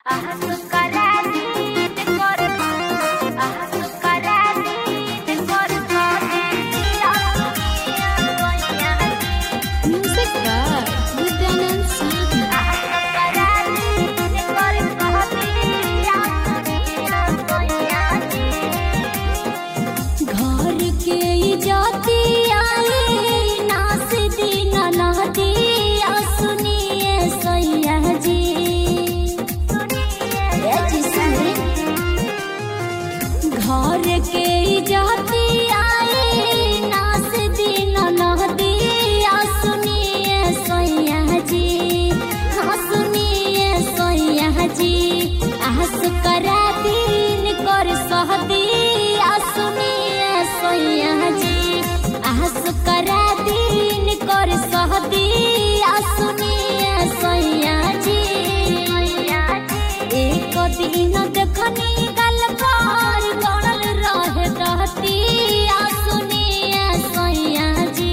दिन देखनी गल पर गणल रहे रहती सुनिए सैया जी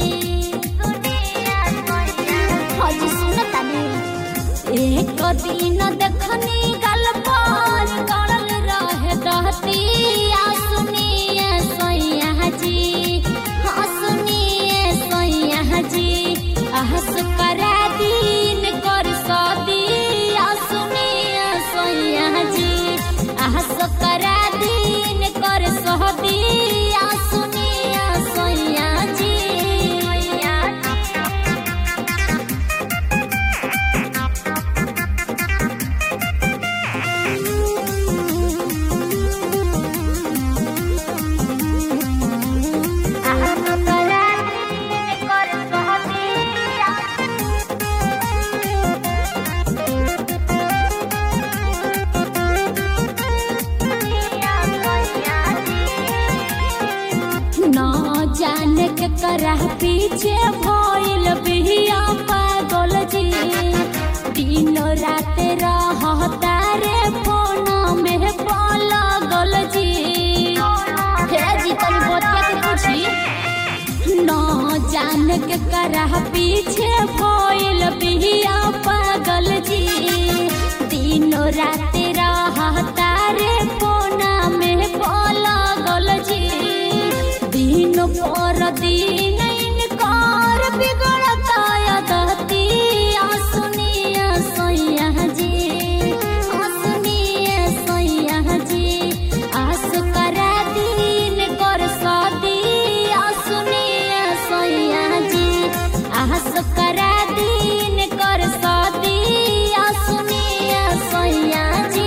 हजी सुनता नहीं। एक दिन देखनी गल पर गणल रहे रहती सुनिए सैया जी हाँ सुनिए सैया जी आहस करा दिन कर सदी आहस करा दिन कर सहदी सुनिया सैया जी जाने के करा पीछे भइल बिया पागल जी दिन रात रहता रे फोन में पागल जी हे जी तनी बतिया के पूछी न जाने के करा पीछे भइल बिया पागल जी दिन रात रहता रे फोन में पागल जी दिन पर दिन इनकार बिगड़ता यदती सुनिए सैया जी सुनिए सैया जी आस करा दिन कर सदी सुनिए सैया जी आस करा दिन कर सदी सुनिए सैया जी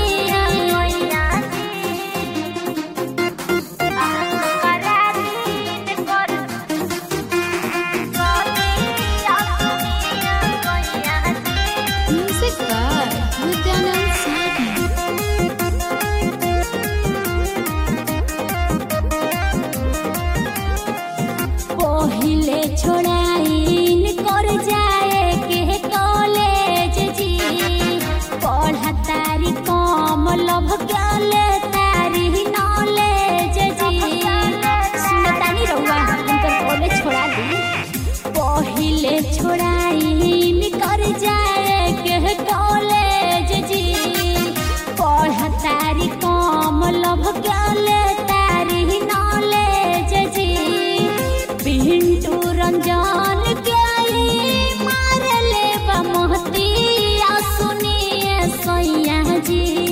पहिले छोड़ाइन कर जाए के कॉलेज जी पढ़ा तारी कम लभ गले तारी नॉलेज जी सुनतानी रहुआ उनकर कॉलेज छोड़ा दी पहिले छोड़ाइन कर जाए के कॉलेज जी पढ़ा तारी कम लभ गले तारी नॉलेज जी पिंटू रंजन के मार ले बमहती सुनिए सैया जी